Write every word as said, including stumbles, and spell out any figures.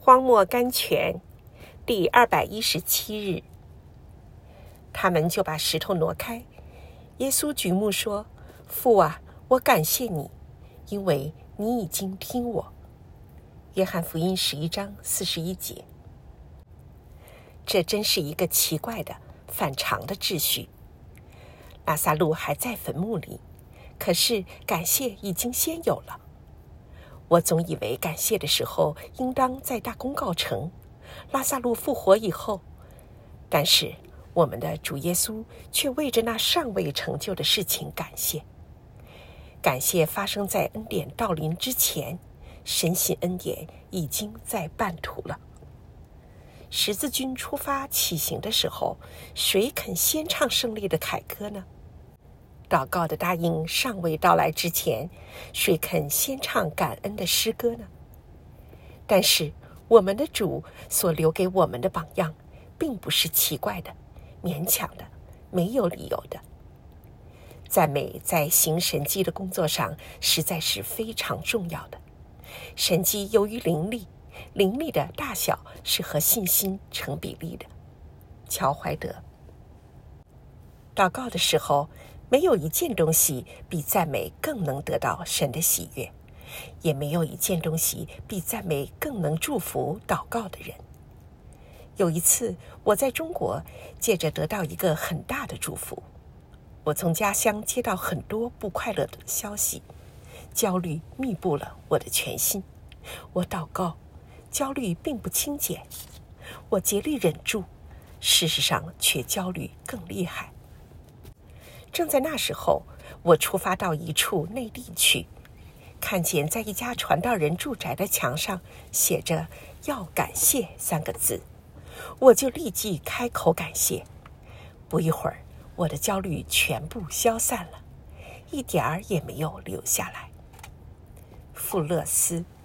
荒漠甘泉第二百一十七日，他们就把石头挪开。耶稣举目说：父啊，我感谢你，因为你已经听我。约翰福音十一章四十一节。这真是一个奇怪的反常的秩序。拉撒路还在坟墓里，可是感谢已经先有了。我总以为感谢的时候应当在大功告成，拉撒路复活以后，但是我们的主耶稣却为着那尚未成就的事情感谢。感谢发生在恩典到临之前，深信恩典已经在半途了。十字军出发起行的时候，谁肯先唱胜利的凯歌呢？祷告的答应尚未到来之前，谁肯先唱感恩的诗歌呢？但是我们的主所留给我们的榜样，并不是奇怪的、勉强的、没有理由的。赞美在行神迹的工作上实在是非常重要的。神迹由于灵力，灵力的大小是和信心成比例的。乔怀德。祷告的时候，没有一件东西比赞美更能得到神的喜悦，也没有一件东西比赞美更能祝福祷告的人。有一次，我在中国借着得到一个很大的祝福。我从家乡接到很多不快乐的消息，焦虑密布了我的全心。我祷告，焦虑并不轻减，我竭力忍住，事实上却焦虑更厉害。正在那时候，我出发到一处内地去，看见在一家传道人住宅的墙上写着要感谢三个字，我就立即开口感谢。不一会儿，我的焦虑全部消散了，一点儿也没有留下来。富勒斯。